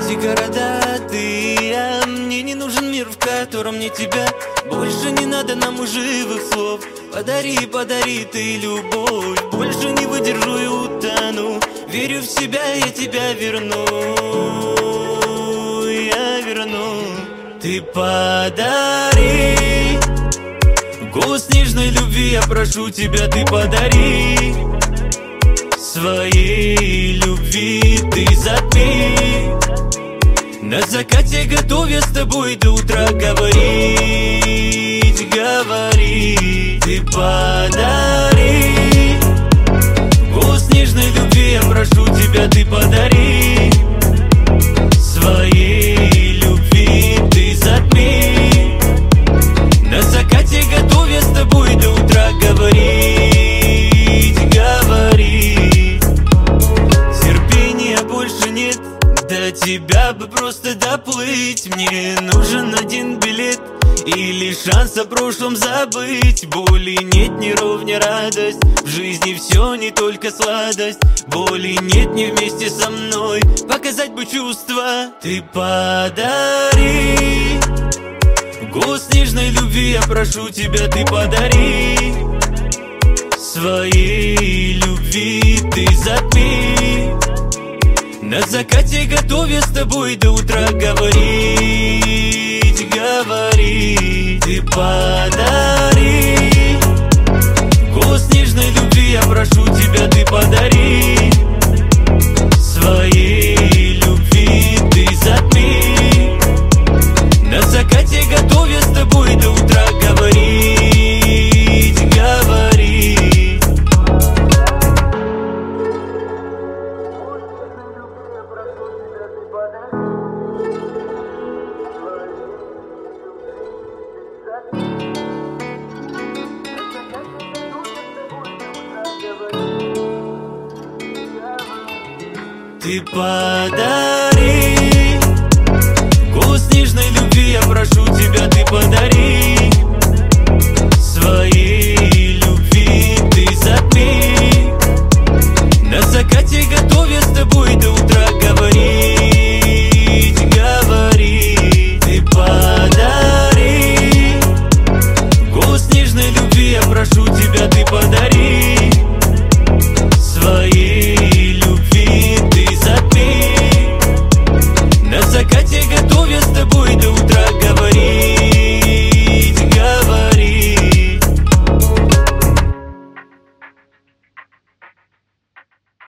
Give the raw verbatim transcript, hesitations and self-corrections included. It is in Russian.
эти города, ты и я. Мне не нужен мир, в котором нет тебя. Больше не надо нам живых слов. Подари, подари ты любовь. Больше не выдержу и утону. Верю в себя, я тебя верну. Я верну. Ты подари голос нежной любви, я прошу тебя, ты подари. Своей любви ты затми. На закате готовя с тобой до утра говорить, говорить. Ты подари голос нежной любви, я прошу тебя, ты подари. Своей любви ты затми. На закате готовя с тобой до утра говорить, говорить. Терпения больше нет, до тебя бы просто доплыть. Мне нужен один билет или шанс о прошлом забыть. Боли нет, ни ровня радость. В жизни все не только сладость. Боли нет, не вместе со мной. Показать бы чувства. Ты подари голос нежной любви, я прошу тебя, ты подари. Своей любви ты затми. На закате готовя с тобой до утра говорить, говорить. Ты подари голос нежной любви, я прошу тебя, ты подари. Своей любви ты затми. На закате готовя с тобой до утра говорить, говорить. Ты подари голос нежной любви, я прошу тебя, ты подари.